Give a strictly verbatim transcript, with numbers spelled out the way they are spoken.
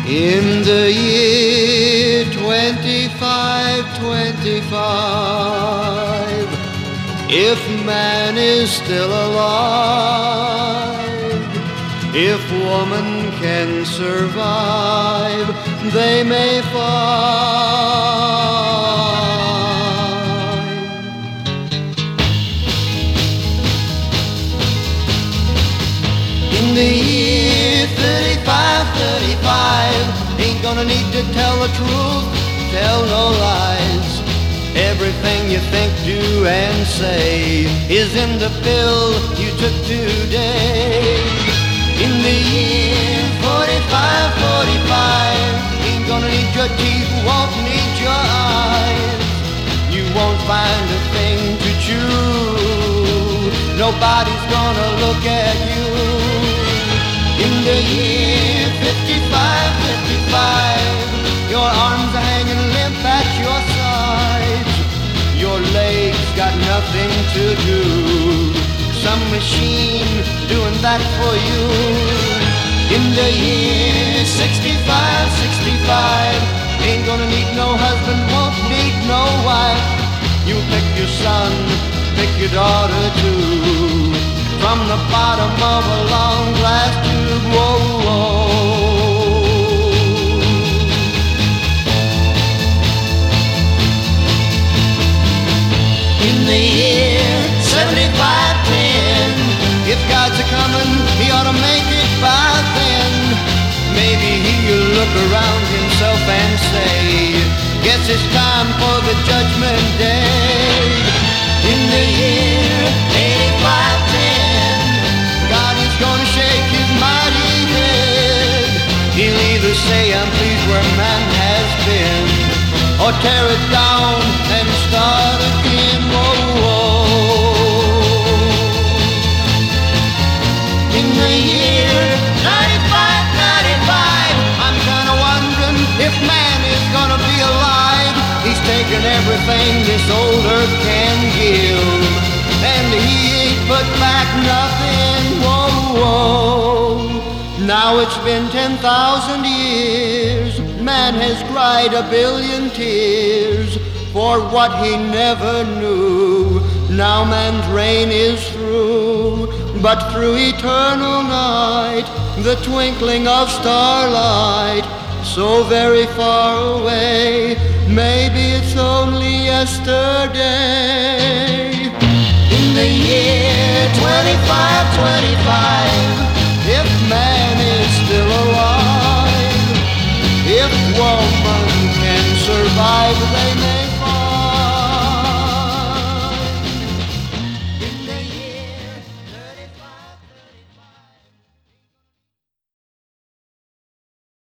In the year twenty-five twenty-five, if man is still alive, if woman can survive, they may find. In the year thirty-five thirty-five, ain't gonna need to tell the truth, tell no lies. Everything you think, do, and say is in the pill you took today. In the year forty-five forty-five, ain't gonna need your teeth, won't need your eyes. You won't find a thing to chew, nobody's gonna look at you. In the year fifty-five fifty-five, your arms are hanging limp at your sides. Your legs got nothing to do, some machine doing that for you. In the year sixty-five sixty-five, ain't gonna need no husband, won't need no wife. You pick your son, pick your daughter too, from the bottom of a long glass tube. Whoa, whoa. In the year seventy-five ten, if God's a-comin', he ought to make it by then. Maybe he'll look around himself and say, guess it's time for the judgment day. In the year eighty-five ten, God is gonna shake his mighty head. He'll either say, I'm pleased where man has been, or tear it down and start again. Whoa, whoa. In the year ninety-five ninety-five, I'm kinda wondering if man is gonna be alive. He's taken everything this old earth can give, and he ain't put back nothing. Whoa, whoa. Now it's been ten thousand years, man has cried a billion tears for what he never knew. Now man's reign is through, but through eternal night, the twinkling of starlight, so very far away, maybe it's only yesterday. In the year twenty-five twenty-five, if man is still alive, if woman can survive, they